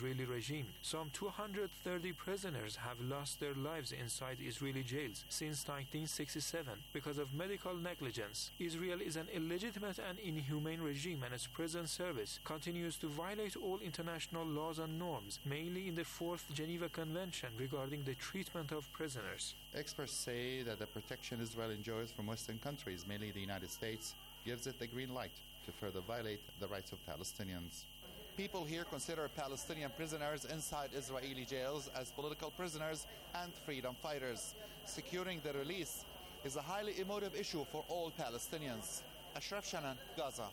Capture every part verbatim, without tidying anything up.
Israeli regime. Some two hundred thirty prisoners have lost their lives inside Israeli jails since nineteen sixty-seven because of medical negligence. Israel is an illegitimate and inhumane regime, and its prison service continues to violate all international laws and norms, mainly in the Fourth Geneva Convention regarding the treatment of prisoners. Experts say that the protection Israel enjoys from Western countries, mainly the United States, gives it the green light to further violate the rights of Palestinians. People here consider Palestinian prisoners inside Israeli jails as political prisoners and freedom fighters. Securing their release is a highly emotive issue for all Palestinians. Ashraf Shannon, Gaza.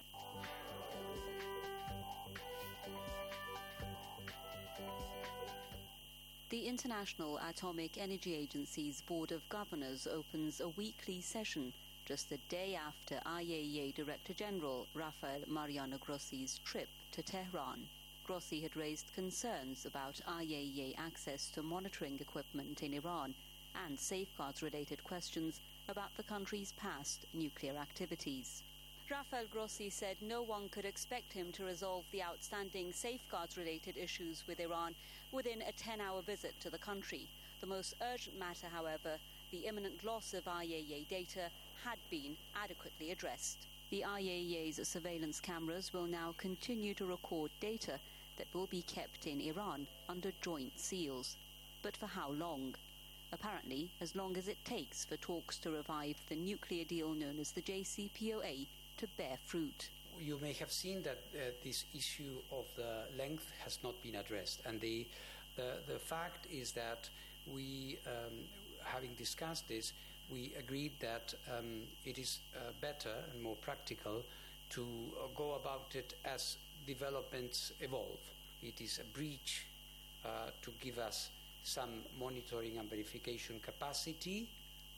The International Atomic Energy Agency's Board of Governors opens a weekly session just a day after I A E A Director General Rafael Mariano Grossi's trip to Tehran. Grossi had raised concerns about I A E A access to monitoring equipment in Iran and safeguards-related questions about the country's past nuclear activities. Rafael Grossi said no one could expect him to resolve the outstanding safeguards-related issues with Iran within a ten-hour visit to the country. The most urgent matter, however, the imminent loss of I A E A data, had been adequately addressed. The I A E A's surveillance cameras will now continue to record data that will be kept in Iran under joint seals. But for how long? Apparently, as long as it takes for talks to revive the nuclear deal known as the J C P O A to bear fruit. You may have seen that uh, this issue of the length has not been addressed, and the the, the fact is that we, um, having discussed this, we agreed that um, it is uh, better and more practical to uh, go about it as developments evolve. It is a breach uh, to give us some monitoring and verification capacity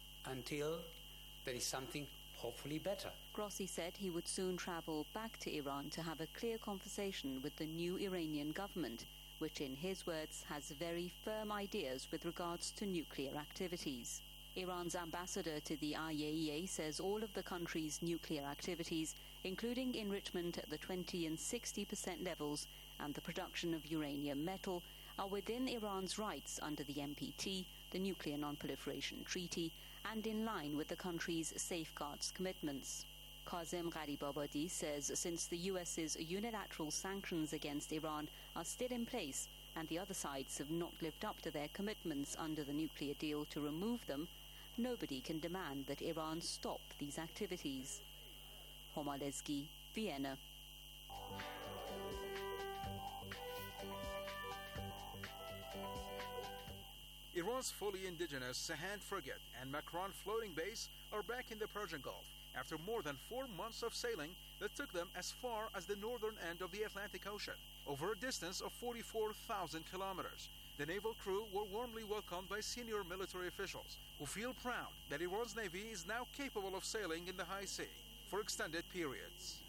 until there is something hopefully better. Grossi said he would soon travel back to Iran to have a clear conversation with the new Iranian government, which in his words has very firm ideas with regards to nuclear activities. Iran's ambassador to the I A E A says all of the country's nuclear activities, including enrichment at the twenty and sixty percent levels and the production of uranium metal, are within Iran's rights under the N P T, the Nuclear Non-Proliferation Treaty, and in line with the country's safeguards commitments. Kazem Gharibabadi says since the U S's unilateral sanctions against Iran are still in place and the other sides have not lived up to their commitments under the nuclear deal to remove them, nobody can demand that Iran stop these activities. Homa Lezgi, Vienna. Iran's fully indigenous Sahand frigate and Makran floating base are back in the Persian Gulf after more than four months of sailing that took them as far as the northern end of the Atlantic Ocean, over a distance of forty-four thousand kilometers. The naval crew were warmly welcomed by senior military officials who feel proud that Iran's navy is now capable of sailing in the high sea for extended periods.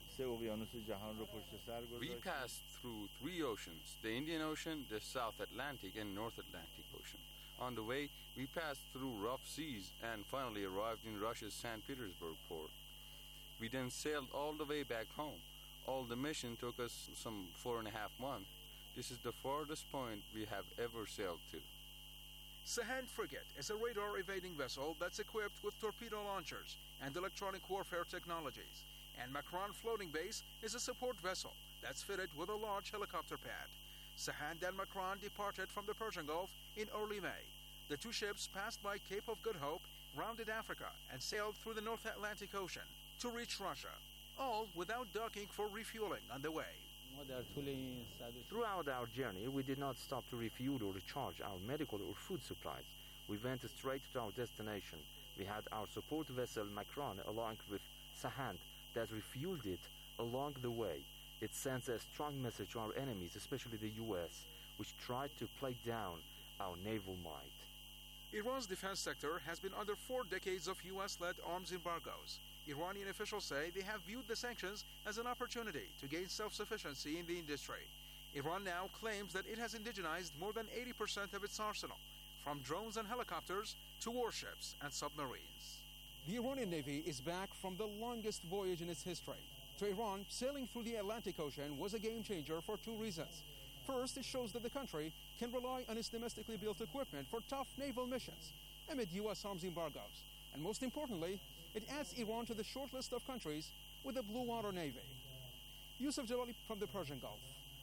We passed through three oceans, the Indian Ocean, the South Atlantic, and North Atlantic Ocean. On the way, we passed through rough seas and finally arrived in Russia's Saint Petersburg port. We then sailed all the way back home. All the mission took us some four and a half months. This is the farthest point we have ever sailed to. Sahand frigate is a radar-evading vessel that's equipped with torpedo launchers and electronic warfare technologies. And Makran floating base is a support vessel that's fitted with a large helicopter pad. Sahand and Makran departed from the Persian Gulf in early May. The two ships passed by Cape of Good Hope, rounded Africa, and sailed through the North Atlantic Ocean to reach Russia, all without docking for refueling on the way. Throughout our journey, we did not stop to refuel or recharge our medical or food supplies. We went straight to our destination. We had our support vessel Makran along with Sahand that refueled it along the way. It sends a strong message to our enemies, especially the U S, which tried to play down our naval might. Iran's defense sector has been under four decades of U S-led arms embargoes. Iranian officials say they have viewed the sanctions as an opportunity to gain self-sufficiency in the industry. Iran now claims that it has indigenized more than eighty percent of its arsenal, from drones and helicopters to warships and submarines. The Iranian Navy is back from the longest voyage in its history. To Iran, sailing through the Atlantic Ocean was a game changer for two reasons. First, it shows that the country can rely on its domestically built equipment for tough naval missions amid U S arms embargoes. And most importantly, it adds Iran to the short list of countries with a blue water navy. Yusuf Jalali from the Persian Gulf.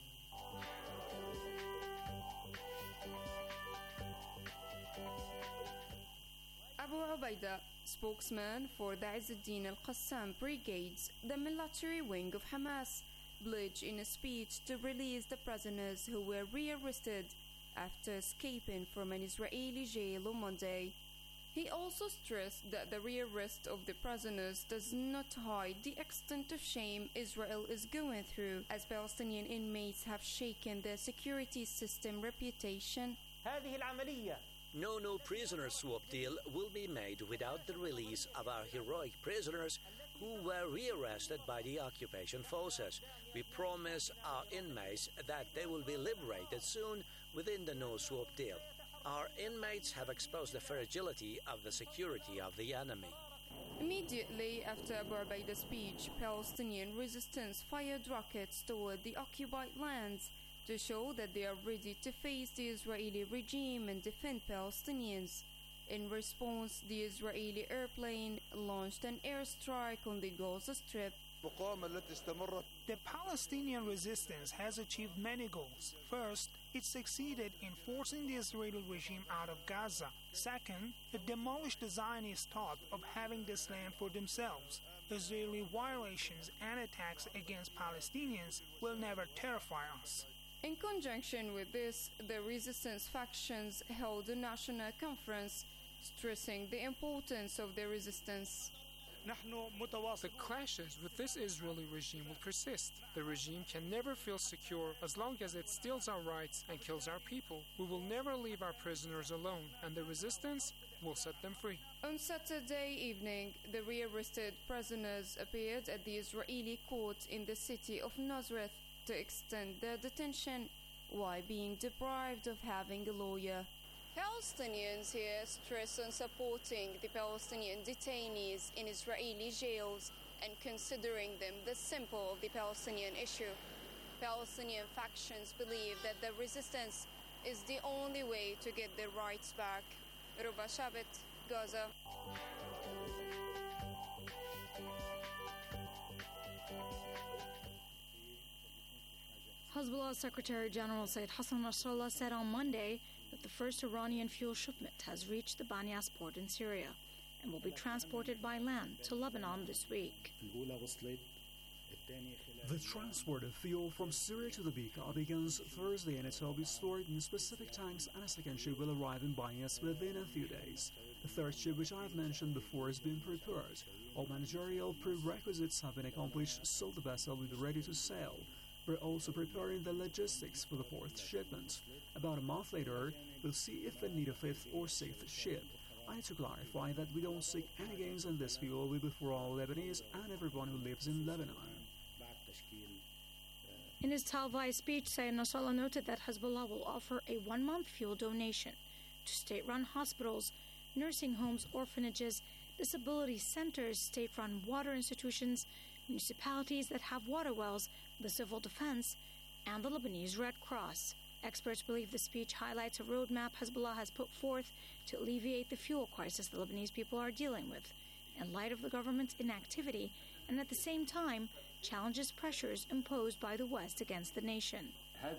Abu Ubaidah, spokesman for the Izzuddin al-Qassam Brigades, the military wing of Hamas, pledged in a speech to release the prisoners who were rearrested after escaping from an Israeli jail on Monday. He also stressed that the rearrest of the prisoners does not hide the extent of shame Israel is going through, as Palestinian inmates have shaken their security system reputation. No new prisoner swap deal will be made without the release of our heroic prisoners who were rearrested by the occupation forces. We promise our inmates that they will be liberated soon within the no swap deal. Our inmates have exposed the fragility of the security of the enemy. Immediately after Abu Ubaidah's speech, Palestinian resistance fired rockets toward the occupied lands to show that they are ready to face the Israeli regime and defend Palestinians. In response, the Israeli airplane launched an airstrike on the Gaza Strip. The Palestinian resistance has achieved many goals. First, it succeeded in forcing the Israeli regime out of Gaza. Second, it demolished the Zionist thought of having this land for themselves. Israeli violations and attacks against Palestinians will never terrify us. In conjunction with this, the resistance factions held a national conference stressing the importance of the resistance. The clashes with this Israeli regime will persist. The regime can never feel secure as long as it steals our rights and kills our people. We will never leave our prisoners alone, and the resistance will set them free. On Saturday evening, the rearrested prisoners appeared at the Israeli court in the city of Nazareth to extend their detention while being deprived of having a lawyer. Palestinians here stress on supporting the Palestinian detainees in Israeli jails and considering them the symbol of the Palestinian issue. Palestinian factions believe that the resistance is the only way to get their rights back. Ruba Shabit, Gaza. Hezbollah Secretary General Sayyid Hassan Nasrallah said on Monday that the first Iranian fuel shipment has reached the Banyas port in Syria and will be transported by land to Lebanon this week. The transport of fuel from Syria to the Bekaa begins Thursday, and it will be stored in specific tanks, and a second ship will arrive in Banyas within a few days. The third ship, which I have mentioned before, is being prepared. All managerial prerequisites have been accomplished, so the vessel will be ready to sail. We're also preparing the logistics for the fourth shipment. About a month later, we'll see if we need a fifth or sixth ship. I need to clarify that we don't seek any gains on this fuel will be for all Lebanese and everyone who lives in Lebanon. In his televised speech, Sayyid Nasrallah noted that Hezbollah will offer a one-month fuel donation to state-run hospitals, nursing homes, orphanages, disability centers, state-run water institutions, municipalities that have water wells, the civil defense, and the Lebanese Red Cross. Experts believe the speech highlights a roadmap Hezbollah has put forth to alleviate the fuel crisis the Lebanese people are dealing with, in light of the government's inactivity, and at the same time challenges pressures imposed by the West against the nation.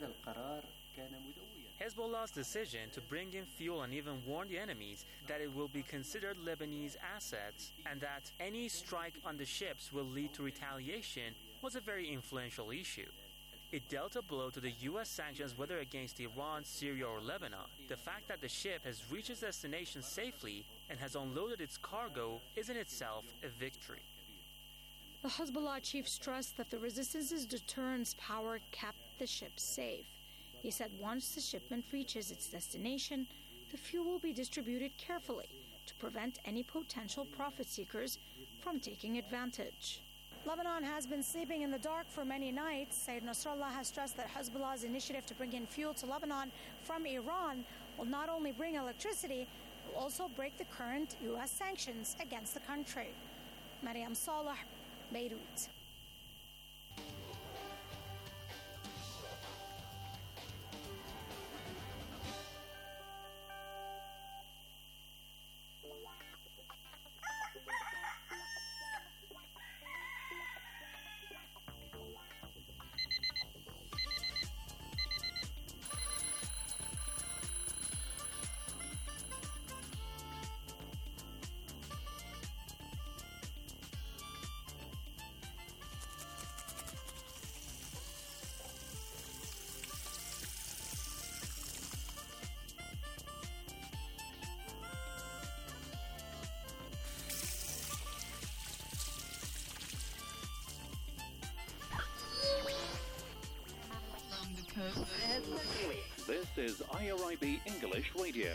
Hezbollah's decision to bring in fuel and even warn the enemies that it will be considered Lebanese assets and that any strike on the ships will lead to retaliation was a very influential issue. It dealt a blow to the U S sanctions, whether against Iran, Syria, or Lebanon. The fact that the ship has reached its destination safely and has unloaded its cargo is in itself a victory. The Hezbollah chief stressed that the resistance's deterrence power kept the ship safe. He said once the shipment reaches its destination, the fuel will be distributed carefully to prevent any potential profit seekers from taking advantage. Lebanon has been sleeping in the dark for many nights. Sayyid Nasrallah has stressed that Hezbollah's initiative to bring in fuel to Lebanon from Iran will not only bring electricity, but will also break the current U S sanctions against the country. Mariam Saleh, Beirut. is I R I B English Radio.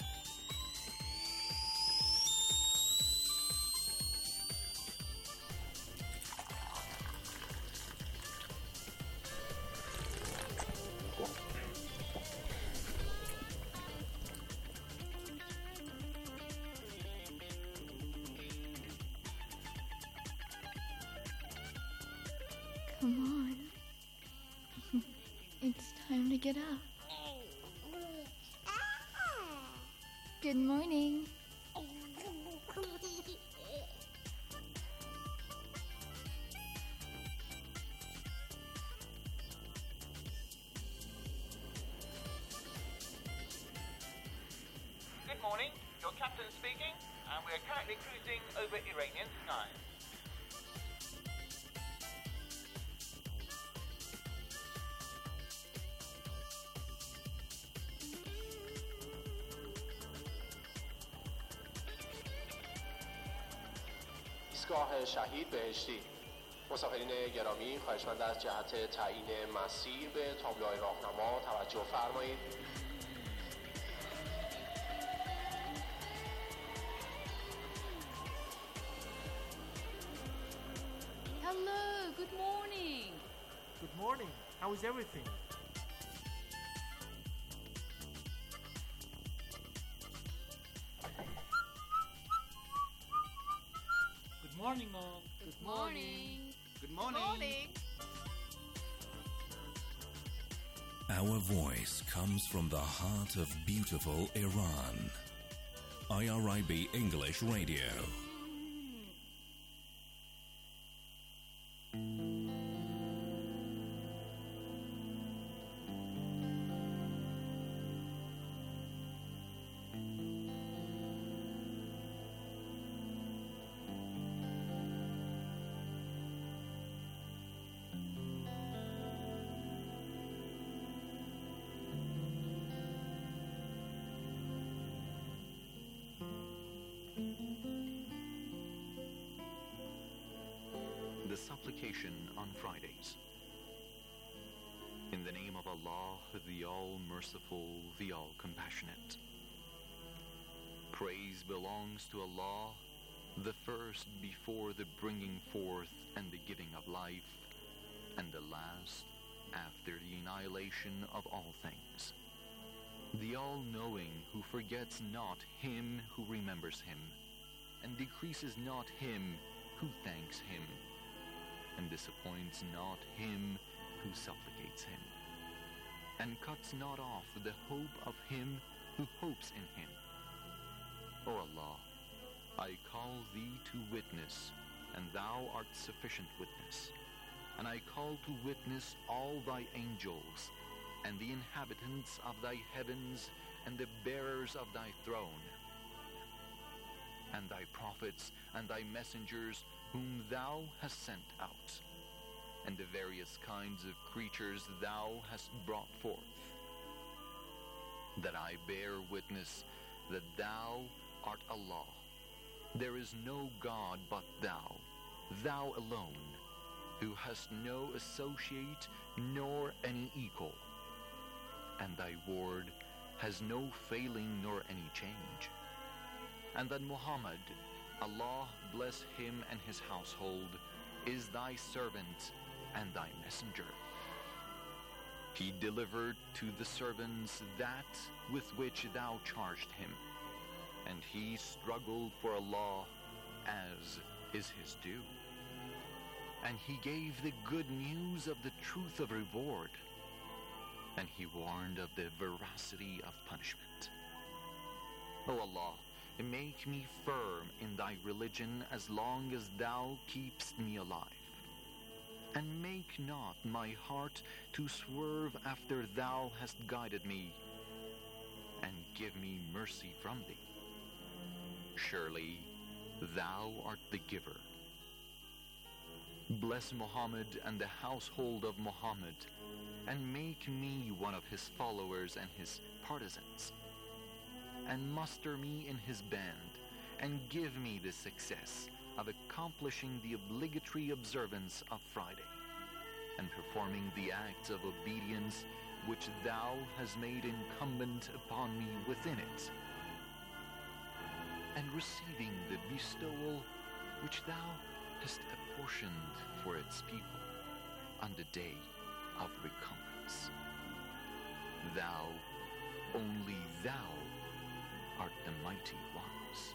Come on. It's time to get up. Good morning. Good morning, your captain speaking, and we are currently cruising over Iranian skies. ایستگاه شهید بهشتی. مسافرین گرامی خواهشمند از جهت تعیین مسیر به تابلوهای راهنما توجه فرمایید. Hello, good morning. Good morning. How is everything? Good morning, all. Good morning. Good morning. Our voice comes from the heart of beautiful Iran. I R I B English Radio. The supplication on Fridays. In the name of Allah, the All-Merciful, the All-Compassionate. Praise belongs to Allah, the first before the bringing forth and the giving of life, and the last after the annihilation of all things. The All-Knowing who forgets not him who remembers him, and decreases not him who thanks him, and disappoints not him who supplicates him, and cuts not off the hope of him who hopes in him. O Allah, I call thee to witness, and thou art sufficient witness, and I call to witness all thy angels, and the inhabitants of thy heavens, and the bearers of thy throne, and thy prophets, and thy messengers, whom thou hast sent out, and the various kinds of creatures thou hast brought forth, that I bear witness that thou art Allah. There is no God but thou, thou alone, who hast no associate nor any equal, and thy word has no failing nor any change, and that Muhammad, Allah bless him and his household, is thy servant and thy messenger. He delivered to the servants that with which thou charged him, and he struggled for Allah as is his due. And he gave the good news of the truth of reward, and he warned of the veracity of punishment. O Allah, make me firm in thy religion as long as thou keepst me alive, and make not my heart to swerve after thou hast guided me, and give me mercy from thee. Surely thou art the giver. Bless Muhammad and the household of Muhammad, and make me one of his followers and his partisans, and muster me in his band, and give me the success of accomplishing the obligatory observance of Friday, and performing the acts of obedience which thou hast made incumbent upon me within it, and receiving the bestowal which thou hast apportioned for its people on the day of recompense. Thou, only thou, art the mighty ones.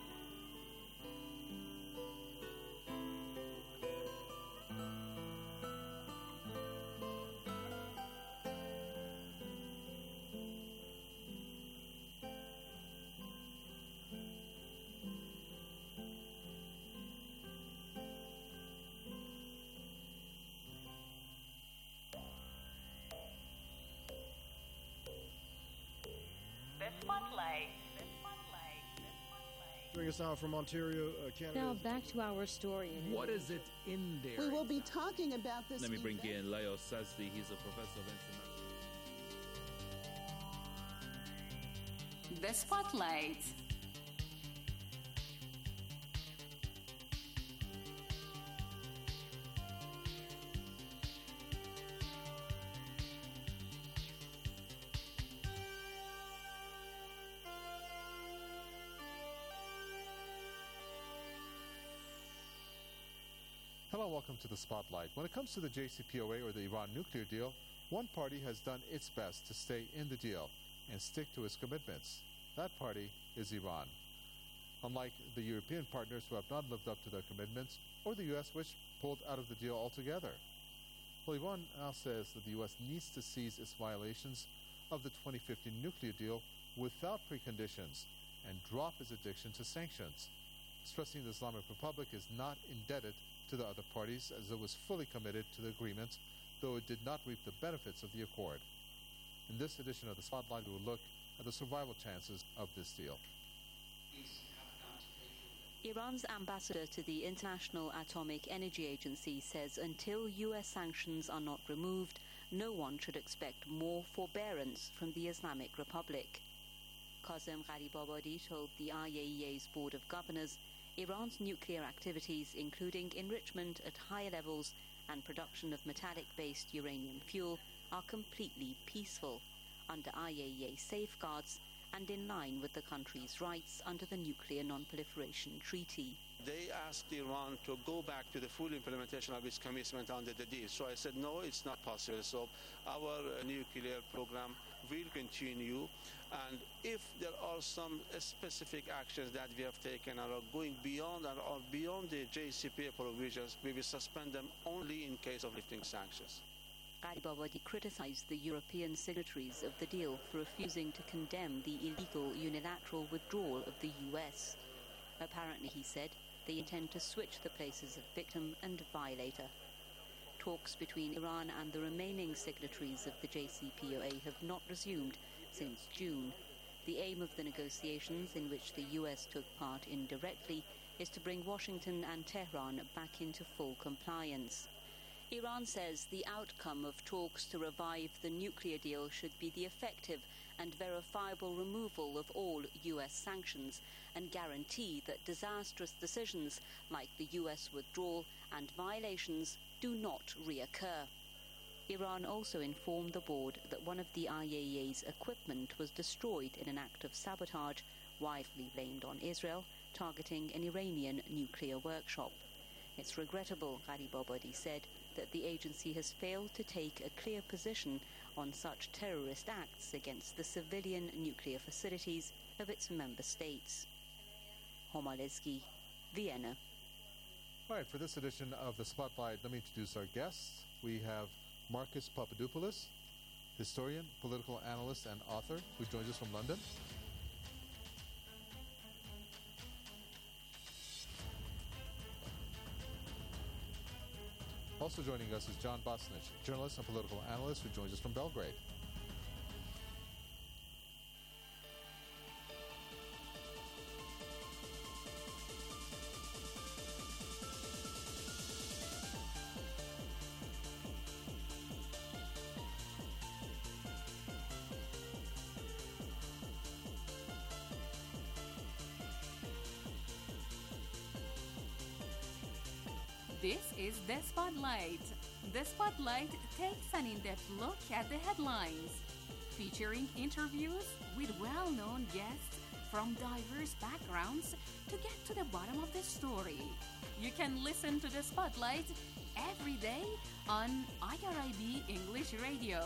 Bring us out from Ontario, uh, Canada. Now back to our story. What is it in there? We will be talking about this. Let me bring in Leo Sazdi. He's a professor of international. The Spotlight. Hello, welcome to the Spotlight. When it comes to the J C P O A or the Iran nuclear deal, one party has done its best to stay in the deal and stick to its commitments. That party is Iran. Unlike the European partners who have not lived up to their commitments, or the U S, which pulled out of the deal altogether. Well, Iran now says that the U S needs to cease its violations of the twenty fifteen nuclear deal without preconditions and drop its addiction to sanctions, stressing the Islamic Republic is not indebted to the other parties as it was fully committed to the agreement, though it did not reap the benefits of the accord. In this edition of the Spotlight, we will look at the survival chances of this deal. Iran's ambassador to the International Atomic Energy Agency says until U S sanctions are not removed, no one should expect more forbearance from the Islamic Republic. Qasem Gharibabadi told the I A E A's Board of Governors Iran's nuclear activities, including enrichment at higher levels and production of metallic-based uranium fuel, are completely peaceful, under I A E A safeguards and in line with the country's rights under the Nuclear Non-Proliferation Treaty. They asked Iran to go back to the full implementation of its commitment under the deal. So I said, no, it's not possible. So our uh, nuclear program will continue. And if there are some uh, specific actions that we have taken and are going beyond and are beyond the J C P O A provisions, we will suspend them only in case of lifting sanctions. Gharibabadi criticized the European signatories of the deal for refusing to condemn the illegal unilateral withdrawal of the U S. Apparently, he said, they intend to switch the places of victim and violator. Talks between Iran and the remaining signatories of the J C P O A have not resumed since June. The aim of the negotiations, in which the U S took part indirectly, is to bring Washington and Tehran back into full compliance. Iran says the outcome of talks to revive the nuclear deal should be the effective and verifiable removal of all U S sanctions and guarantee that disastrous decisions like the U S withdrawal and violations do not reoccur. Iran also informed the board that one of the I A E A's equipment was destroyed in an act of sabotage, widely blamed on Israel, targeting an Iranian nuclear workshop. It's regrettable, Gharibabadi said, that the agency has failed to take a clear position on such terrorist acts against the civilian nuclear facilities of its member states. Homalesky, Vienna. All right, for this edition of the Spotlight, let me introduce our guests. We have Marcus Papadopoulos, historian, political analyst, and author, who joins us from London. Also joining us is John Bosnich, journalist and political analyst, who joins us from Belgrade. This is The Spotlight The Spotlight takes an in-depth look at the headlines, featuring interviews with well-known guests from diverse backgrounds to get to the bottom of the story. You can listen to The Spotlight every day on I R I B English Radio.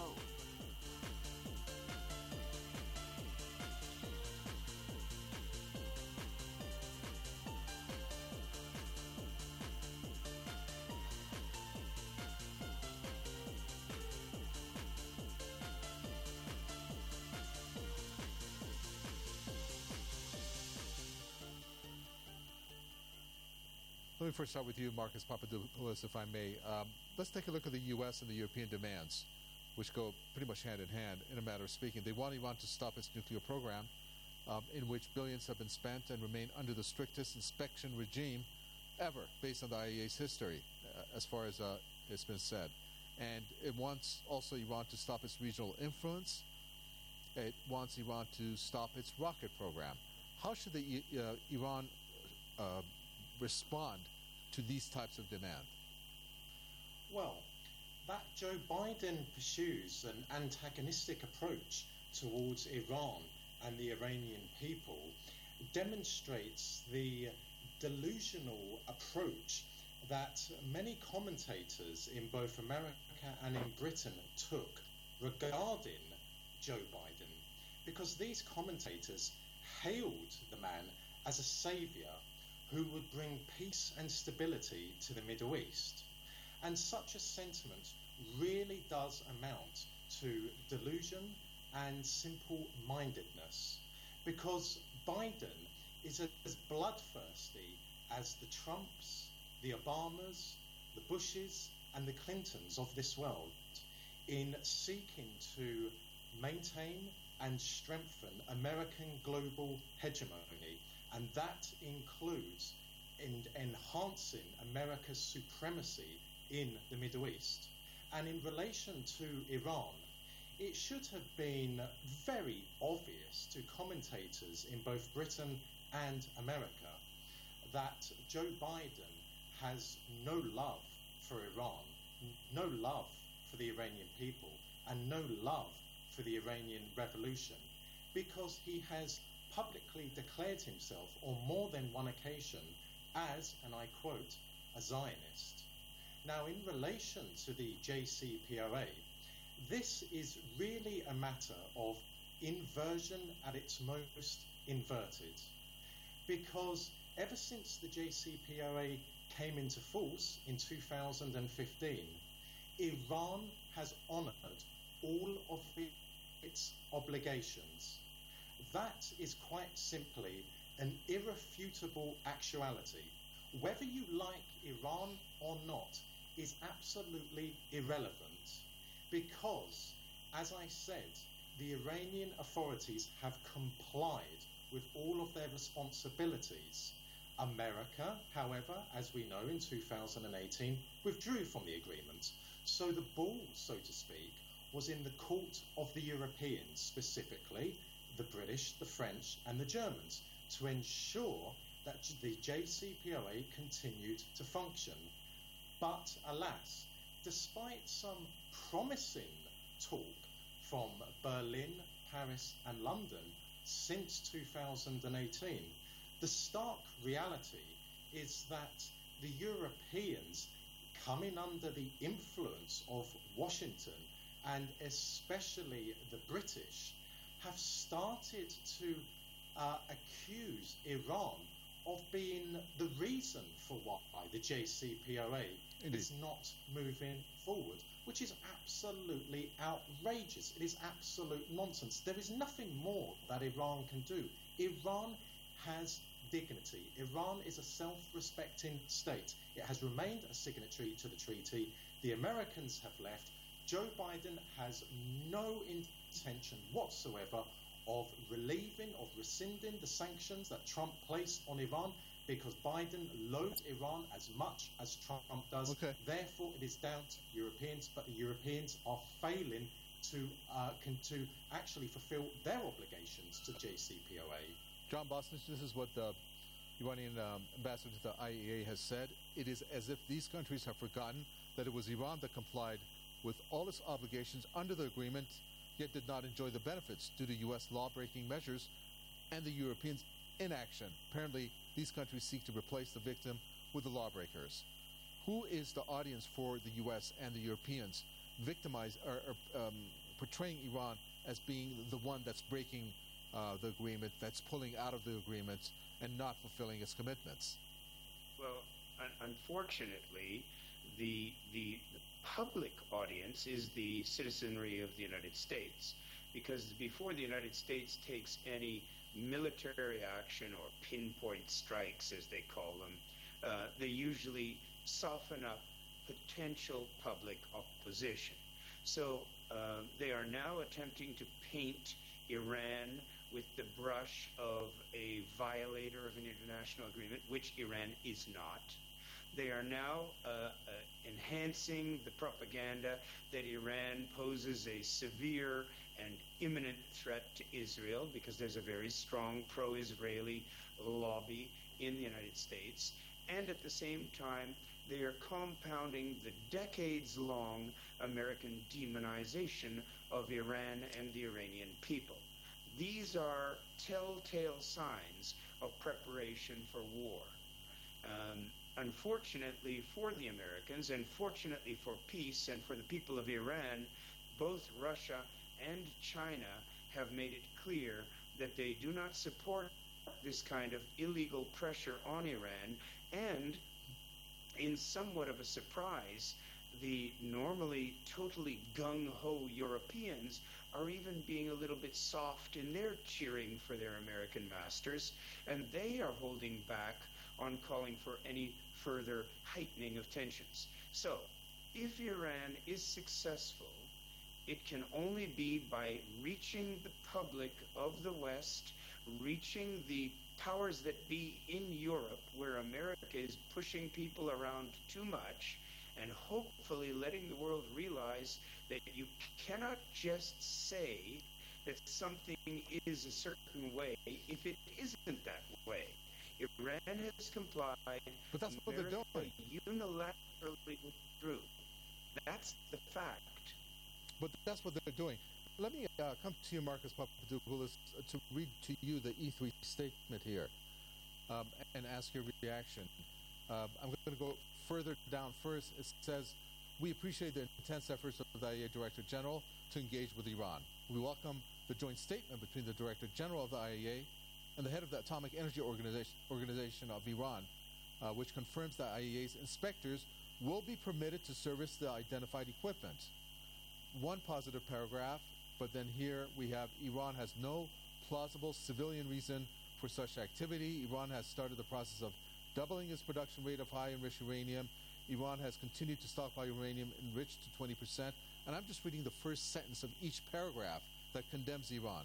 Let me first start with you, Marcus Papadopoulos, if I may. Um, let's take a look at the U S and the European demands, which go pretty much hand in hand in a matter of speaking. They want Iran to stop its nuclear program, um, in which billions have been spent and remain under the strictest inspection regime ever, based on the I A E A's history, uh, as far as uh, it's been said. And it wants also Iran to stop its regional influence. It wants Iran to stop its rocket program. How should the uh, Iran uh, respond to these types of demand? Well, that Joe Biden pursues an antagonistic approach towards Iran and the Iranian people demonstrates the delusional approach that many commentators in both America and in Britain took regarding Joe Biden, because these commentators hailed the man as a savior who would bring peace and stability to the Middle East. And such a sentiment really does amount to delusion and simple-mindedness, because Biden is as bloodthirsty as the Trumps, the Obamas, the Bushes, and the Clintons of this world in seeking to maintain and strengthen American global hegemony. And that includes in enhancing America's supremacy in the Middle East. And in relation to Iran, it should have been very obvious to commentators in both Britain and America that Joe Biden has no love for Iran, no love for the Iranian people, and no love for the Iranian revolution, because he has publicly declared himself on more than one occasion as, and I quote, a Zionist. Now, in relation to the J C P O A, this is really a matter of inversion at its most inverted, because ever since the J C P O A came into force in two thousand fifteen, Iran has honoured all of its obligations. That is quite simply an irrefutable actuality. Whether you like Iran or not is absolutely irrelevant, because, as I said, the Iranian authorities have complied with all of their responsibilities. America, however, as we know, in two thousand eighteen, withdrew from the agreement. So the ball, so to speak, was in the court of the Europeans, specifically the British, the French, and the Germans, to ensure that the J C P O A continued to function. But alas, despite some promising talk from Berlin, Paris, and London since two thousand eighteen, the stark reality is that the Europeans, coming under the influence of Washington, and especially the British, have started to uh, accuse Iran of being the reason for why the J C P O A Indeed. Is not moving forward, which is absolutely outrageous. It is absolute nonsense. There is nothing more that Iran can do. Iran has dignity. Iran is a self-respecting state. It has remained a signatory to the treaty. The Americans have left. Joe Biden has no intention whatsoever of relieving, of rescinding the sanctions that Trump placed on Iran, because Biden loathes Iran as much as Trump does. Okay. Therefore, it is down to Europeans, but the Europeans are failing to uh, can, to actually fulfill their obligations to J C P O A. John Bosnich, this is what the Iranian um, ambassador to the I A E A has said. It is as if these countries have forgotten that it was Iran that complied with all its obligations under the agreement, yet did not enjoy the benefits due to U S law-breaking measures and the Europeans' inaction. Apparently, these countries seek to replace the victim with the lawbreakers. Who is the audience for the U S and the Europeans victimize or, or um, portraying Iran as being the one that's breaking uh, the agreement, that's pulling out of the agreement, and not fulfilling its commitments? Well, un- unfortunately, the, the the public audience is the citizenry of the United States, because before the United States takes any military action or pinpoint strikes, as they call them, uh, they usually soften up potential public opposition. So uh, they are now attempting to paint Iran with the brush of a violator of an international agreement, which Iran is not. They are now uh, uh, enhancing the propaganda that Iran poses a severe and imminent threat to Israel, because there's a very strong pro-Israeli lobby in the United States. And at the same time, they are compounding the decades-long American demonization of Iran and the Iranian people. These are telltale signs of preparation for war. Um, unfortunately for the Americans, and fortunately for peace and for the people of Iran, both Russia and China have made it clear that they do not support this kind of illegal pressure on Iran, and in somewhat of a surprise, the normally totally gung-ho Europeans are even being a little bit soft in their cheering for their American masters, and they are holding back on calling for any further heightening of tensions. So, if Iran is successful, it can only be by reaching the public of the West, reaching the powers that be in Europe, where America is pushing people around too much, and hopefully letting the world realize that you cannot just say that something is a certain way if it isn't that way. Iran has complied. But that's what they're doing. Unilaterally withdrew. That's the fact. But that's what they're doing. Let me uh, come to you, Marcus Papadopoulos, uh, to read to you the E three statement here um, and ask your reaction. Uh, I'm going to go further down first. It says, we appreciate the intense efforts of the I A E A Director General to engage with Iran. We welcome the joint statement between the Director General of the I A E A and the head of the Atomic Energy Organization, Organization of Iran, uh, which confirms that I A E A's inspectors will be permitted to service the identified equipment. One positive paragraph, but then here we have Iran has no plausible civilian reason for such activity. Iran has started the process of doubling its production rate of high-enriched uranium. Iran has continued to stockpile uranium enriched to twenty percent. And I'm just reading the first sentence of each paragraph that condemns Iran.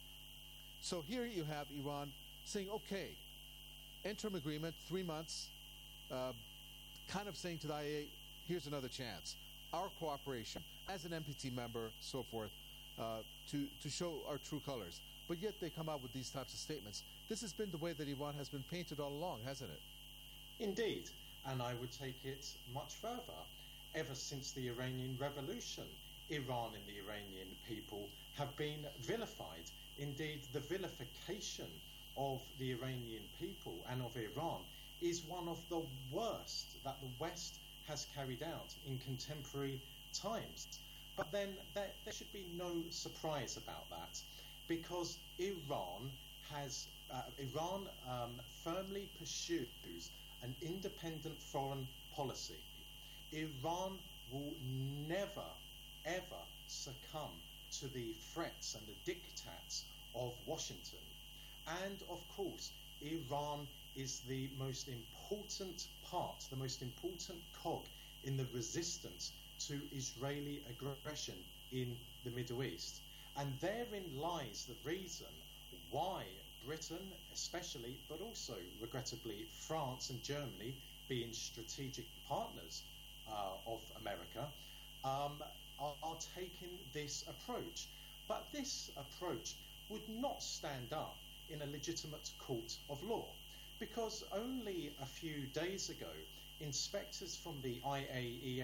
So here you have Iran saying, okay, interim agreement, three months, uh, kind of saying to the I A E A, here's another chance. Our cooperation as an N P T member, so forth, uh, to, to show our true colors. But yet they come out with these types of statements. This has been the way that Iran has been painted all along, hasn't it? Indeed, and I would take it much further. Ever since the Iranian Revolution, Iran and the Iranian people have been vilified. Indeed, the vilification of the Iranian people and of Iran is one of the worst that the West has carried out in contemporary times. But then there, there should be no surprise about that, because Iran has uh, Iran um, firmly pursues an independent foreign policy. Iran will never, ever succumb to the threats and the diktats of Washington. And of course, Iran is the most important part, the most important cog in the resistance to Israeli aggression in the Middle East. And therein lies the reason why Britain, especially, but also, regrettably, France and Germany, being strategic partners uh, of America, um, are, are taking this approach. But this approach would not stand up in a legitimate court of law, because only a few days ago, inspectors from the I A E A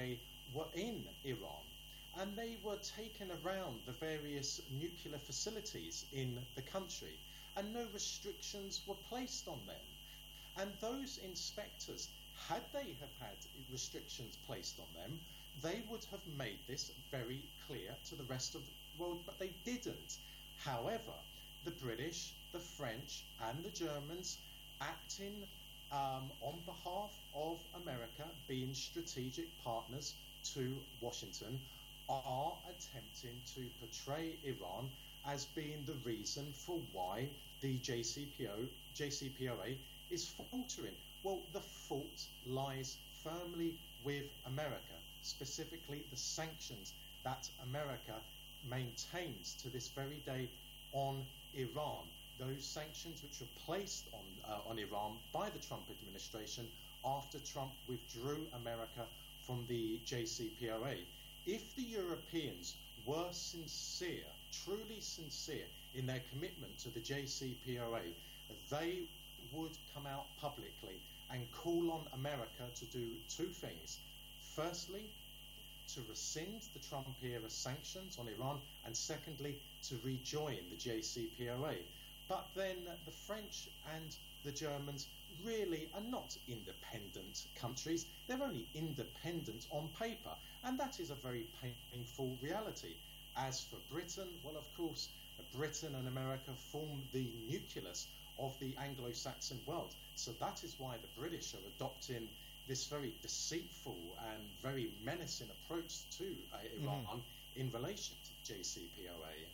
were in Iran, and they were taken around the various nuclear facilities in the country, and no restrictions were placed on them. And those inspectors, had they have had restrictions placed on them, they would have made this very clear to the rest of the world, but they didn't. However, the British, the French, and the Germans, acting um, on behalf of America, being strategic partners to Washington, are attempting to portray Iran as being the reason for why the J C P O, J C P O A is faltering. Well, the fault lies firmly with America, specifically the sanctions that America maintains to this very day on Iran. Those sanctions which were placed on uh, on Iran by the Trump administration after Trump withdrew America from the J C P O A. If the Europeans were sincere, truly sincere in their commitment to the J C P O A, they would come out publicly and call on America to do two things. Firstly, to rescind the Trump-era sanctions on Iran, and secondly, to rejoin the J C P O A. But then the French and the Germans really are not independent countries. They're only independent on paper, and that is a very painful reality. As for Britain, well, of course, Britain and America form the nucleus of the Anglo-Saxon world. So that is why the British are adopting this very deceitful and very menacing approach to uh, Iran mm-hmm. in relation to J C P O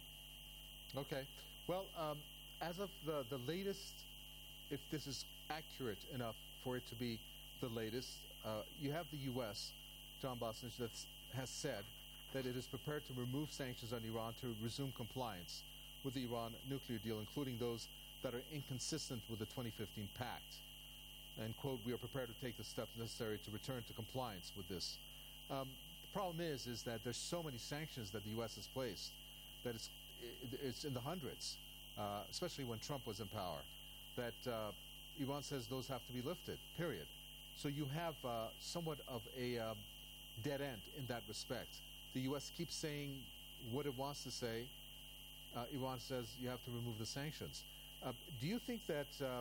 A. Okay. Well, um, as of the, the latest, if this is accurate enough for it to be the latest, uh, you have the U S, John Bosnich, that has said that it is prepared to remove sanctions on Iran to resume compliance with the Iran nuclear deal, including those that are inconsistent with the twenty fifteen pact. And, quote, we are prepared to take the steps necessary to return to compliance with this. Um, the problem is, is that there's so many sanctions that the U S has placed that it's, it, it's in the hundreds, uh, especially when Trump was in power, that uh, Iran says those have to be lifted, period. So you have uh, somewhat of a uh, dead end in that respect. The U S keeps saying what it wants to say. Uh, Iran says you have to remove the sanctions. Uh, do you think that uh,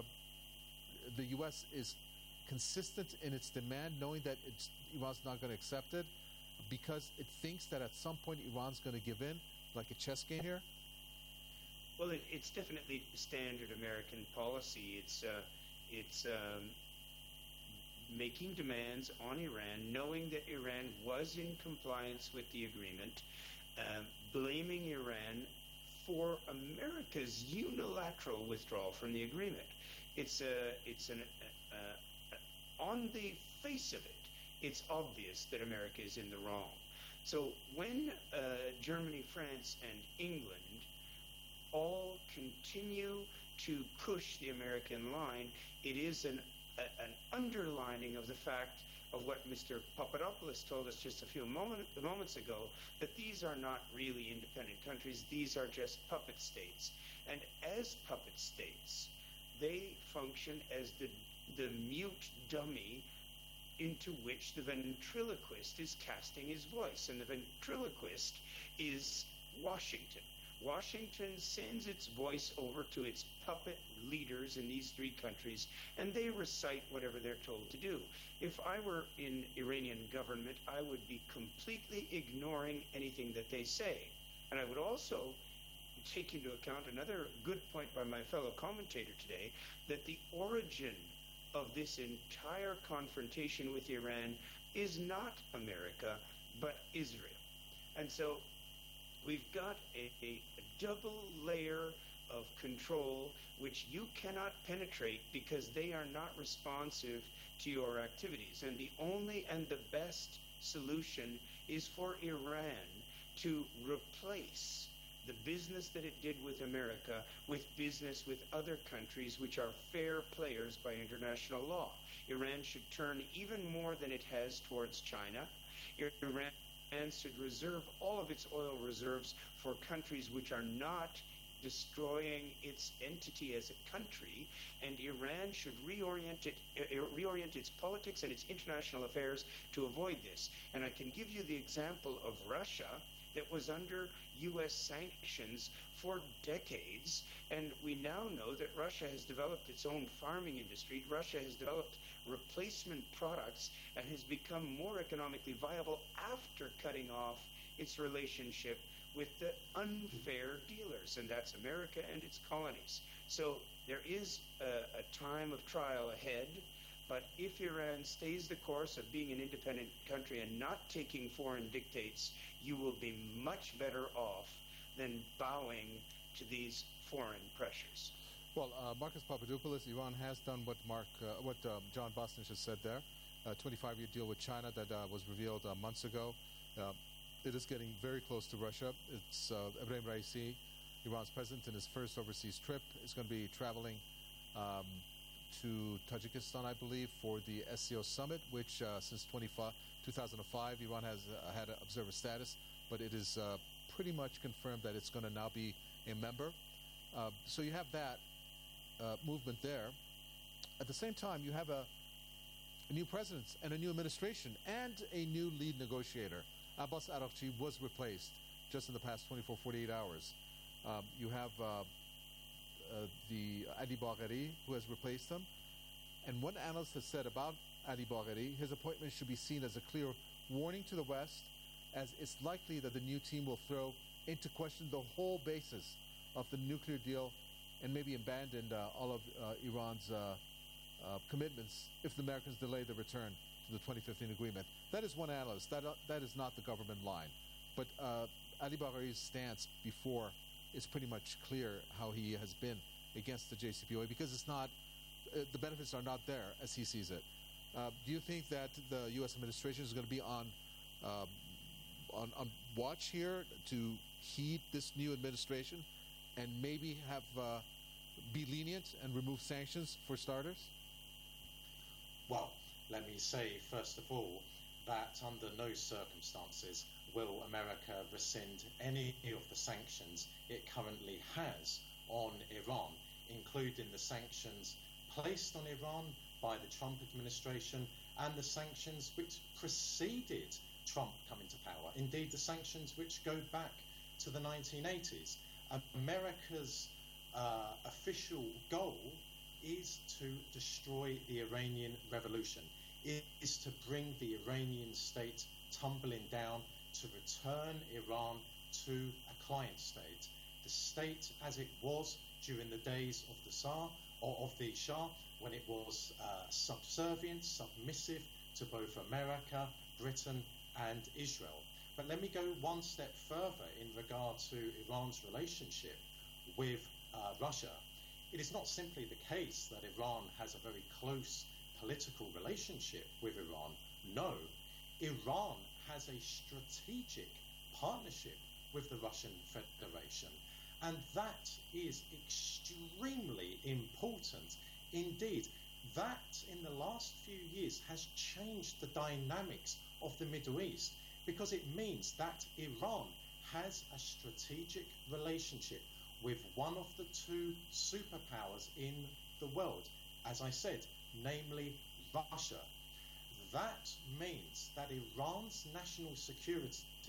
the U S is consistent in its demand, knowing that it's, Iran's not going to accept it, because it thinks that at some point Iran's going to give in, like a chess game here? Well, it, it's definitely standard American policy. It's uh, it's um, making demands on Iran, knowing that Iran was in compliance with the agreement, um, blaming Iran for America's unilateral withdrawal from the agreement. It's a, it's an, uh, uh, on the face of it, it's obvious that America is in the wrong. So when uh, Germany, France, and England all continue to push the American line, it is an, a, an underlining of the fact of what Mister Papadopoulos told us just a few moment, moments ago, that these are not really independent countries, these are just puppet states. And as puppet states, they function as the, the mute dummy into which the ventriloquist is casting his voice. And the ventriloquist is Washington. Washington sends its voice over to its puppet leaders in these three countries, and they recite whatever they're told to do. If I were in Iranian government, I would be completely ignoring anything that they say. And I would also take into account another good point by my fellow commentator today, that the origin of this entire confrontation with Iran is not America, but Israel. And so we've got a, a, a double layer of control which you cannot penetrate because they are not responsive to your activities. And the only and the best solution is for Iran to replace the business that it did with America with business with other countries which are fair players by international law. Iran should turn even more than it has towards China. Iran should reserve all of its oil reserves for countries which are not destroying its entity as a country, and Iran should reorient it, uh, reorient its politics and its international affairs to avoid this. And I can give you the example of Russia, that was under U S sanctions for decades, and we now know that Russia has developed its own farming industry. Russia has developed replacement products and has become more economically viable after cutting off its relationship with the unfair dealers, and that's America and its colonies. So there is a, a time of trial ahead, but if Iran stays the course of being an independent country and not taking foreign dictates, you will be much better off than bowing to these foreign pressures. Well, uh, Marcus Papadopoulos, Iran has done what Mark, uh, what um, John Bosnish has said there. A twenty-five-year deal with China that uh, was revealed uh, months ago. Uh, it is getting very close to Russia. It's uh, Ebrahim Raisi, Iran's president, in his first overseas trip, is going to be traveling um, to Tajikistan, I believe, for the S C O summit, which uh, since two thousand five, Iran has uh, had an observer status, but it is uh, pretty much confirmed that it's going to now be a member. Uh, so you have that uh, movement there. At the same time, you have a, a new president and a new administration and a new lead negotiator. Abbas Araghchi was replaced just in the past twenty-four, forty-eight hours. Um, you have uh, uh, the Ali Bagheri, who has replaced him. And one analyst has said about Ali Bagheri, his appointment should be seen as a clear warning to the West, as it's likely that the new team will throw into question the whole basis of the nuclear deal and maybe abandon uh, all of uh, Iran's uh, uh, commitments if the Americans delay the return to the twenty fifteen agreement. That is one analyst. That, uh, that is not the government line. But uh, Ali Bagheri's stance before is pretty much clear how he has been against the J C P O A, because it's not, uh, the benefits are not there as he sees it. Uh, do you think that the U S administration is going to be on, uh, on on watch here to heed this new administration and maybe have uh, be lenient and remove sanctions for starters? Well, let me say first of all that under no circumstances will America rescind any of the sanctions it currently has on Iran, including the sanctions placed on Iran by the Trump administration and the sanctions which preceded Trump coming to power. Indeed, the sanctions which go back to the nineteen eighties. America's uh, official goal is to destroy the Iranian revolution. It is to bring the Iranian state tumbling down, to return Iran to a client state, the state as it was during the days of the Shah, or of the Shah, when it was uh, subservient, submissive to both America, Britain, and Israel. But let me go one step further in regard to Iran's relationship with uh, Russia. It is not simply the case that Iran has a very close political relationship with Iran. No, Iran has a strategic partnership with the Russian Federation. And that is extremely important. Indeed, that in the last few years has changed the dynamics of the Middle East, because it means that Iran has a strategic relationship with one of the two superpowers in the world, as I said, namely Russia. That means that Iran's national security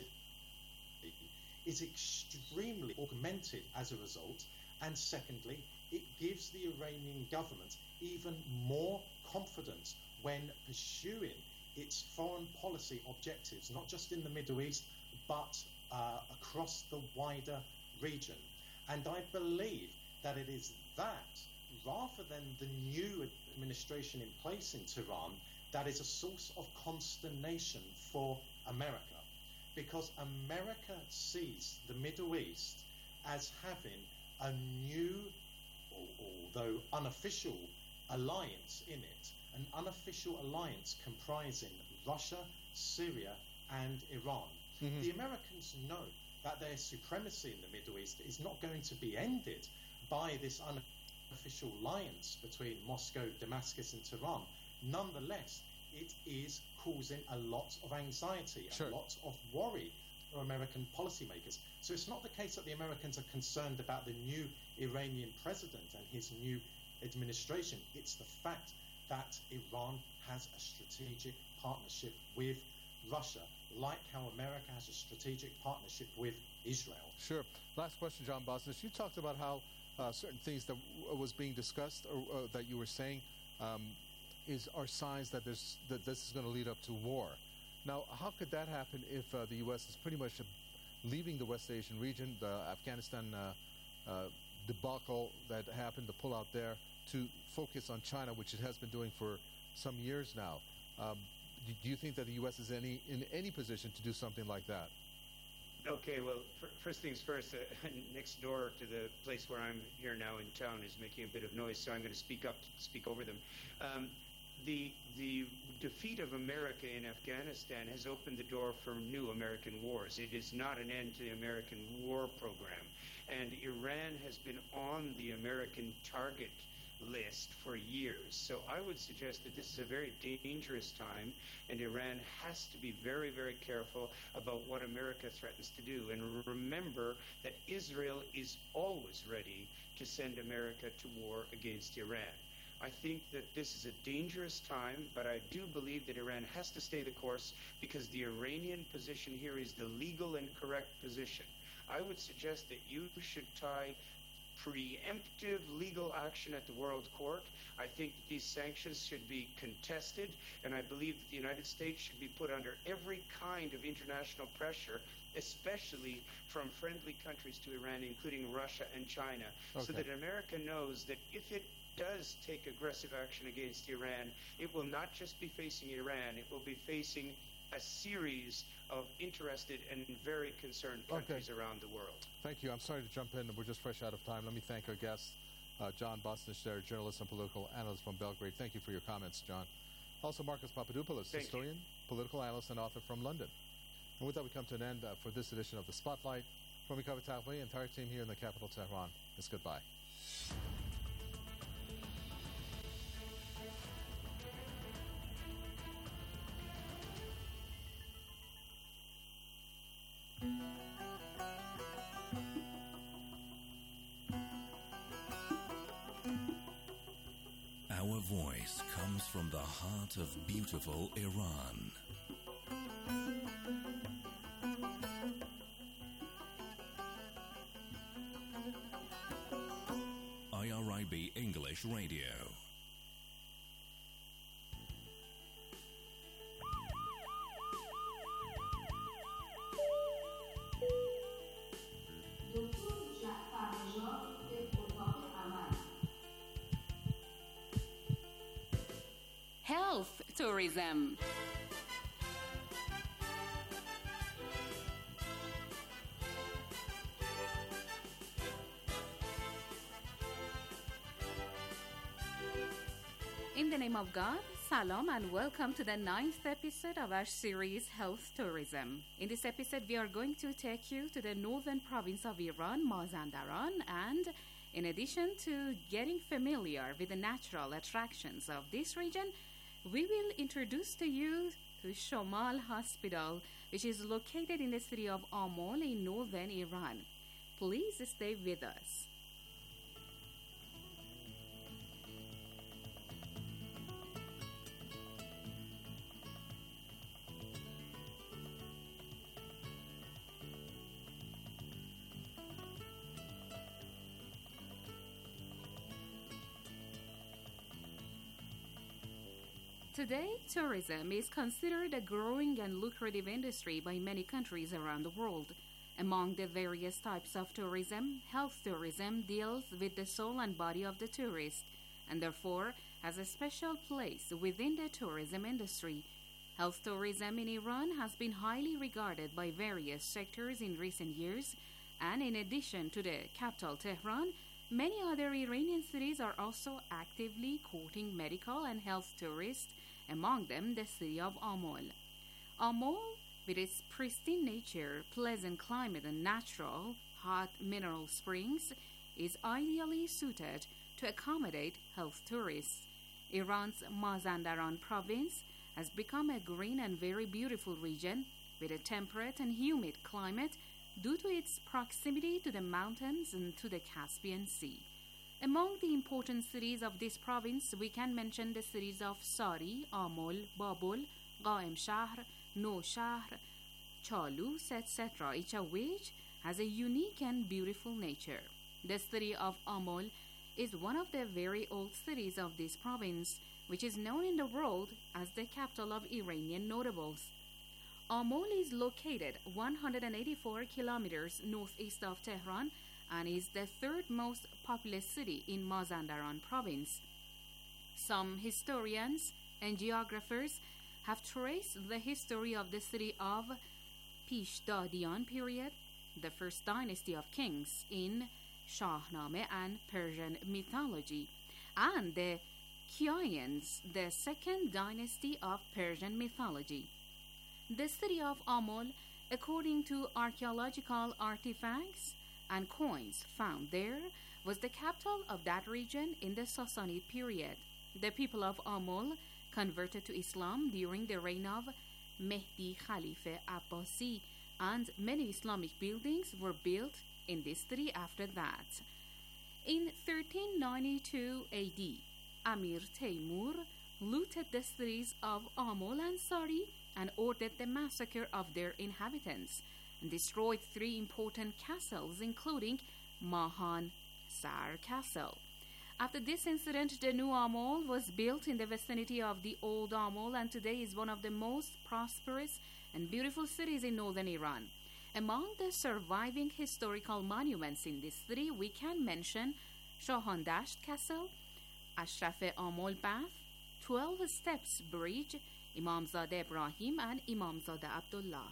is extremely augmented as a result, and secondly, it gives the Iranian government even more confidence when pursuing its foreign policy objectives, not just in the Middle East, but uh, across the wider region. And I believe that it is that, rather than the new administration in place in Tehran, that is a source of consternation for America. Because America sees the Middle East as having a new, although unofficial, alliance in it. An unofficial alliance comprising Russia, Syria, and Iran. Mm-hmm. The Americans know that their supremacy in the Middle East is not going to be ended by this unofficial alliance between Moscow, Damascus, and Tehran. Nonetheless, it is causing a lot of anxiety, sure. a lot of worry are American policymakers. So it's not the case that the Americans are concerned about the new Iranian president and his new administration. It's the fact that Iran has a strategic partnership with Russia, like how America has a strategic partnership with Israel. Sure. Last question, John Bosnish. You talked about how uh, certain things that w- was being discussed or uh, that you were saying um, is are signs that there's that this is going to lead up to war. Now, how could that happen if uh, the U S is pretty much uh, leaving the West Asian region, the Afghanistan uh, uh, debacle that happened, the pullout there, to focus on China, which it has been doing for some years now? Um, do, do you think that the U S is any in any position to do something like that? Okay, well, f- first things first, uh, next door to the place where I'm here now in town is making a bit of noise, so I'm going to speak up to speak over them. Um, the the defeat of America in Afghanistan has opened the door for new American wars. It is not an end to the American war program. And Iran has been on the American target list for years. So I would suggest that this is a very dangerous time, and Iran has to be very, very careful about what America threatens to do. And remember that Israel is always ready to send America to war against Iran. I think that this is a dangerous time, but I do believe that Iran has to stay the course because the Iranian position here is the legal and correct position. I would suggest that you should tie preemptive legal action at the World Court. I think that these sanctions should be contested, and I believe that the United States should be put under every kind of international pressure, especially from friendly countries to Iran, including Russia and China, okay. so that America knows that if it does take aggressive action against Iran, it will not just be facing Iran, it will be facing a series of interested and very concerned countries okay. around the world. Thank you. I'm sorry to jump in. We're just fresh out of time. Let me thank our guest, uh, John Bosnish, there, journalist and political analyst from Belgrade. Thank you for your comments, John. Also, Marcus Papadopoulos, thank historian, you. political analyst, and author from London. And with that, we come to an end uh, for this edition of The Spotlight. From Mikhail Tahvei, entire team here in the capital, Tehran, it's goodbye. Our voice comes from the heart of beautiful Iran. I R I B English Radio. Health tourism. In the name of God, Salam and welcome to the ninth episode of our series Health Tourism. In this episode, we are going to take you to the northern province of Iran, Mazandaran, and in addition to getting familiar with the natural attractions of this region, we will introduce to you to Shomal Hospital, which is located in the city of Amol in northern Iran. Please stay with us. Today, tourism is considered a growing and lucrative industry by many countries around the world. Among the various types of tourism, health tourism deals with the soul and body of the tourist, and therefore has a special place within the tourism industry. Health tourism in Iran has been highly regarded by various sectors in recent years, and in addition to the capital Tehran, many other Iranian cities are also actively courting medical and health tourists, among them the city of Amol. Amol, with its pristine nature, pleasant climate, and natural, hot mineral springs, is ideally suited to accommodate health tourists. Iran's Mazandaran province has become a green and very beautiful region, with a temperate and humid climate due to its proximity to the mountains and to the Caspian Sea. Among the important cities of this province, we can mention the cities of Sari, Amol, Babol, Qaim Shahr, No Shahr, Chalus, et cetera, each of which has a unique and beautiful nature. The city of Amol is one of the very old cities of this province, which is known in the world as the capital of Iranian notables. Amol is located one hundred eighty-four kilometers northeast of Tehran and is the third most populous city in Mazandaran province. Some historians and geographers have traced the history of the city of Pishdadian period, the first dynasty of kings in Shahnameh and Persian mythology, and the Kiayans, the second dynasty of Persian mythology. The city of Amol, according to archaeological artifacts and coins found there, was the capital of that region in the Sassanid period. The people of Amol converted to Islam during the reign of Mehdi Khalifa Abbasi, and many Islamic buildings were built in this city after that. In thirteen ninety-two A D, Amir Taimur looted the cities of Amol and Sari and ordered the massacre of their inhabitants, and destroyed three important castles, including Mahan Sar Castle. After this incident, the new Amol was built in the vicinity of the old Amol and today is one of the most prosperous and beautiful cities in northern Iran. Among the surviving historical monuments in this city, we can mention Shahandasht Castle, Ashraf Amol Bath, twelve Steps Bridge, Imamzadeh Ibrahim, and Imamzadeh Abdullah.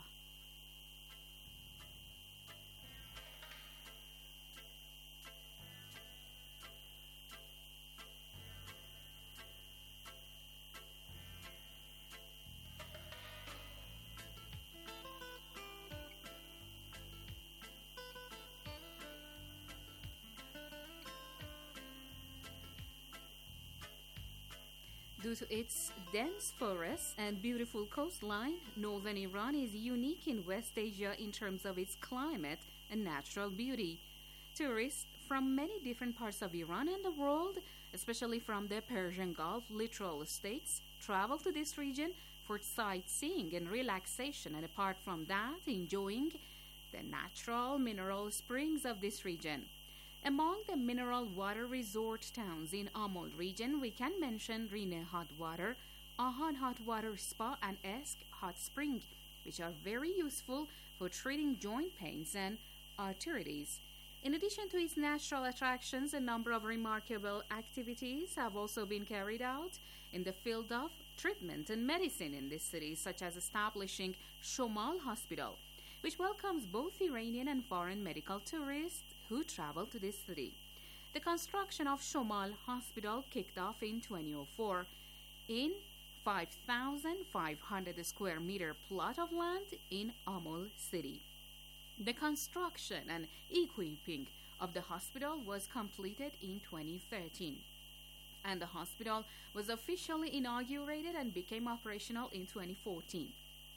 Due to its dense forests and beautiful coastline, northern Iran is unique in West Asia in terms of its climate and natural beauty. Tourists from many different parts of Iran and the world, especially from the Persian Gulf littoral states, travel to this region for sightseeing and relaxation, and apart from that, enjoying the natural mineral springs of this region. Among the mineral water resort towns in Amol region, we can mention Rine Hot Water, Ahan Hot Water Spa, and Esk Hot Spring, which are very useful for treating joint pains and arthritis. In addition to its natural attractions, a number of remarkable activities have also been carried out in the field of treatment and medicine in this city, such as establishing Shomal Hospital, which welcomes both Iranian and foreign medical tourists who travel to this city. The construction of Shomal Hospital kicked off in twenty oh four in five thousand five hundred square meter plot of land in Amol city. The construction and equipping of the hospital was completed in twenty thirteen, and the hospital was officially inaugurated and became operational in twenty fourteen.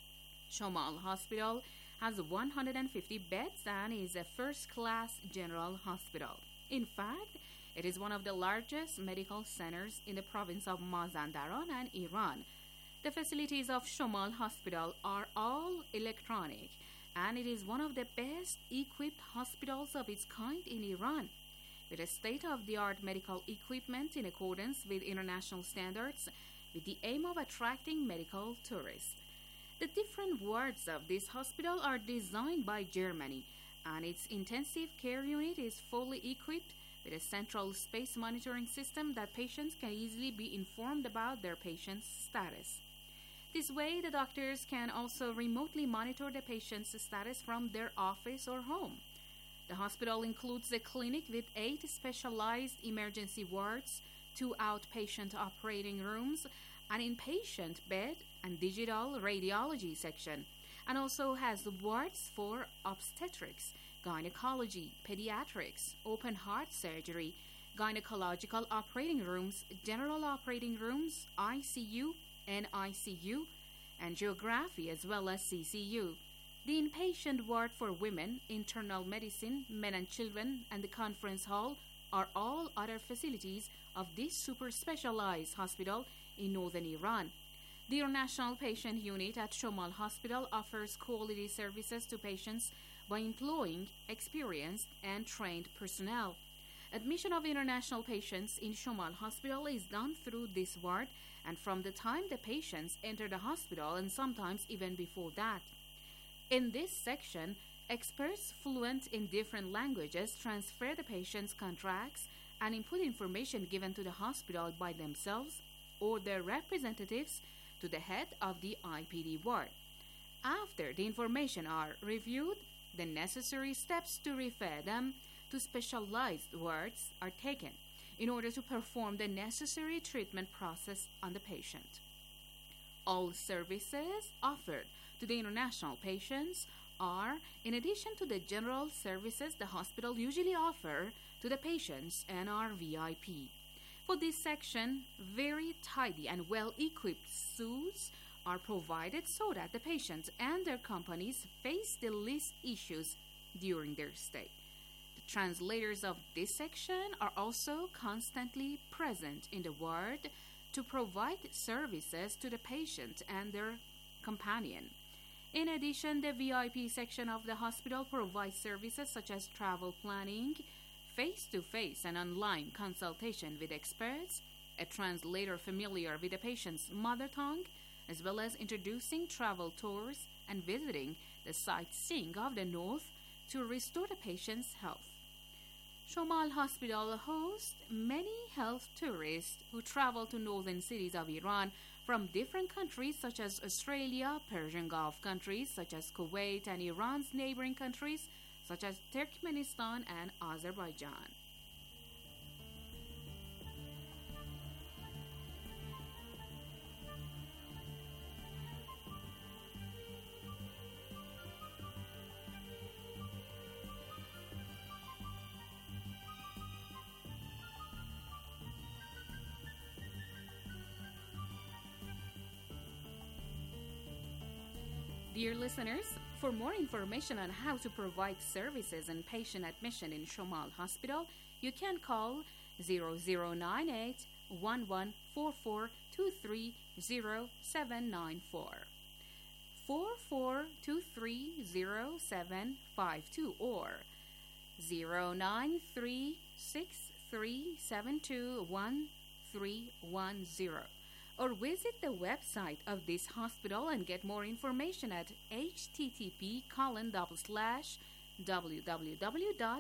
Shomal Hospital has one hundred fifty beds and is a first-class general hospital. In fact, it is one of the largest medical centers in the province of Mazandaran and Iran. The facilities of Shomal Hospital are all electronic, and it is one of the best equipped hospitals of its kind in Iran, with a state-of-the-art medical equipment in accordance with international standards, with the aim of attracting medical tourists. The different wards of this hospital are designed by Germany, and its intensive care unit is fully equipped with a central space monitoring system that patients can easily be informed about their patient's status. This way, the doctors can also remotely monitor the patient's status from their office or home. The hospital includes a clinic with eight specialized emergency wards, two outpatient operating rooms, an inpatient bed and digital radiology section, and also has wards for obstetrics, gynecology, pediatrics, open heart surgery, gynecological operating rooms, general operating rooms, I C U, N I C U, angiography, as well as C C U. The inpatient ward for women, internal medicine, men and children, and the conference hall are all other facilities of this super specialized hospital in northern Iran. The International Patient Unit at Shomal Hospital offers quality services to patients by employing experienced and trained personnel. Admission of international patients in Shomal Hospital is done through this ward and from the time the patients enter the hospital and sometimes even before that. In this section, experts fluent in different languages transfer the patient's contracts and input information given to the hospital by themselves or their representatives to the head of the I P D ward. After the information are reviewed, the necessary steps to refer them to specialized wards are taken in order to perform the necessary treatment process on the patient. All services offered to the international patients are, in addition to the general services the hospital usually offer to the patients and are V I P. For this section, very tidy and well-equipped suits are provided so that the patients and their companies face the least issues during their stay. The translators of this section are also constantly present in the ward to provide services to the patient and their companion. In addition, the V I P section of the hospital provides services such as travel planning, face-to-face and online consultation with experts, a translator familiar with the patient's mother tongue, as well as introducing travel tours and visiting the sightseeing of the north to restore the patient's health. Shomal Hospital hosts many health tourists who travel to northern cities of Iran from different countries such as Australia, Persian Gulf countries such as Kuwait, and Iran's neighboring countries such as Turkmenistan and Azerbaijan. Dear listeners, for more information on how to provide services and patient admission in Shomal Hospital, you can call zero zero nine eight, one one four four, two three zero seven nine four, four four two three zero seven five two, or zero nine three six three seven two one three one zero. Or visit the website of this hospital and get more information at http colon double slash www dot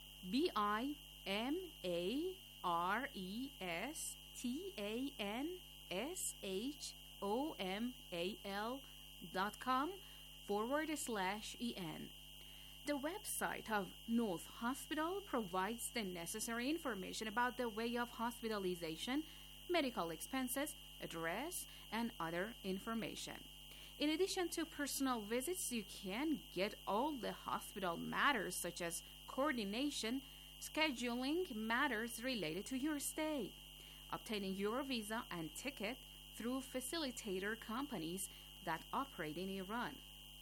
bimarestanshomall dot com forward slash en. The website of North Hospital provides the necessary information about the way of hospitalization, medical expenses, address, and other information. In addition to personal visits, you can get all the hospital matters such as coordination, scheduling matters related to your stay, obtaining your visa and ticket through facilitator companies that operate in Iran.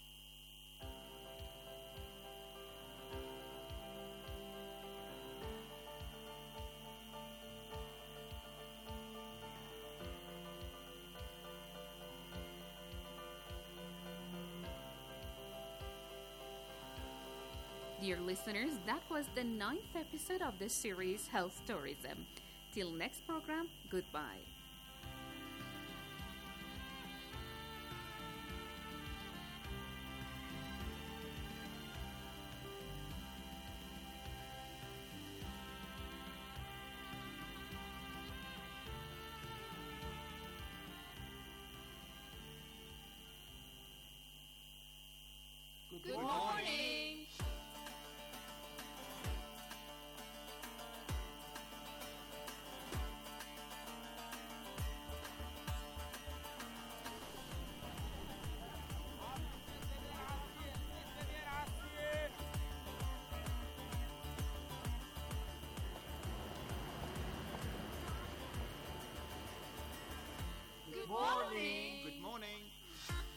Dear listeners, that was the ninth episode of the series Health Tourism. Till next program, goodbye. Good morning. Good morning. Good morning.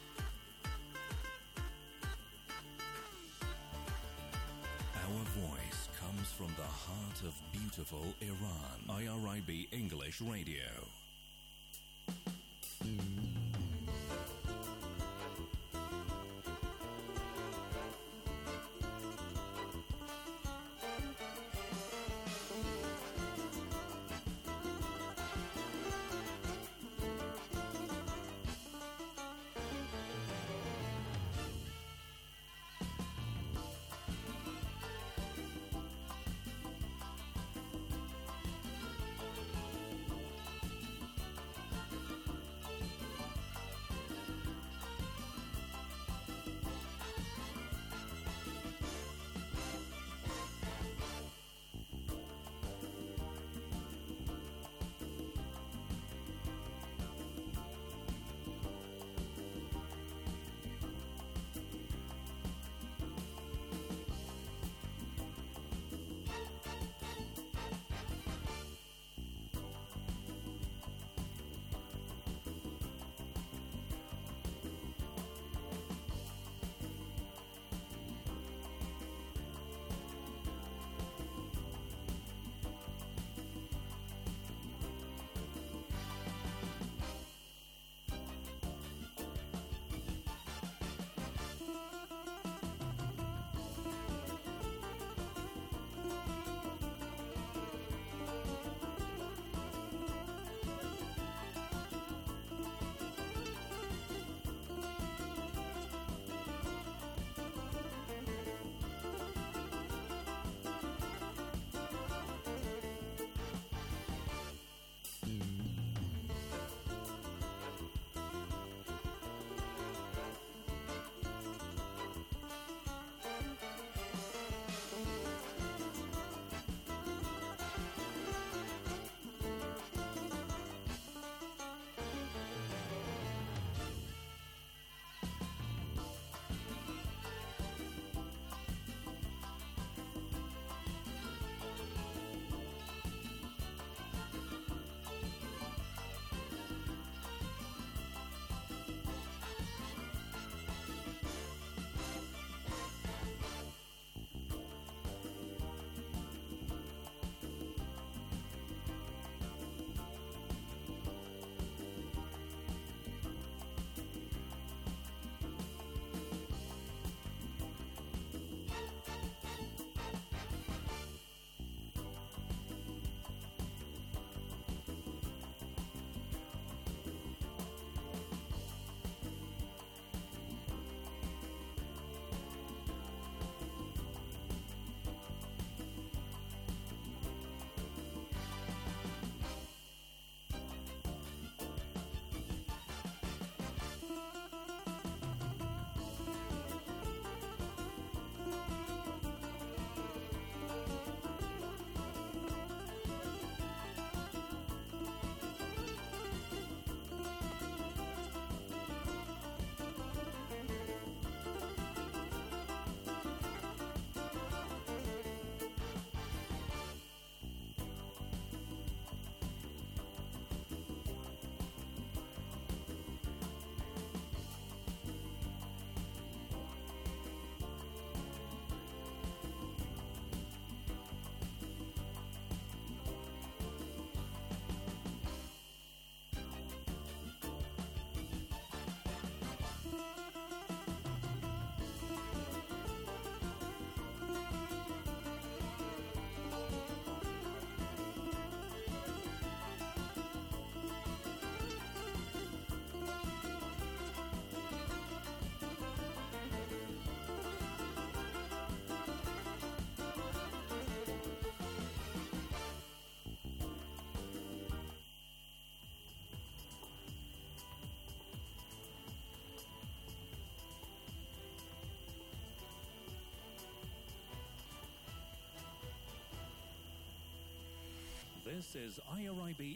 from the heart of beautiful Iran. I R I B English Radio. This is I R I B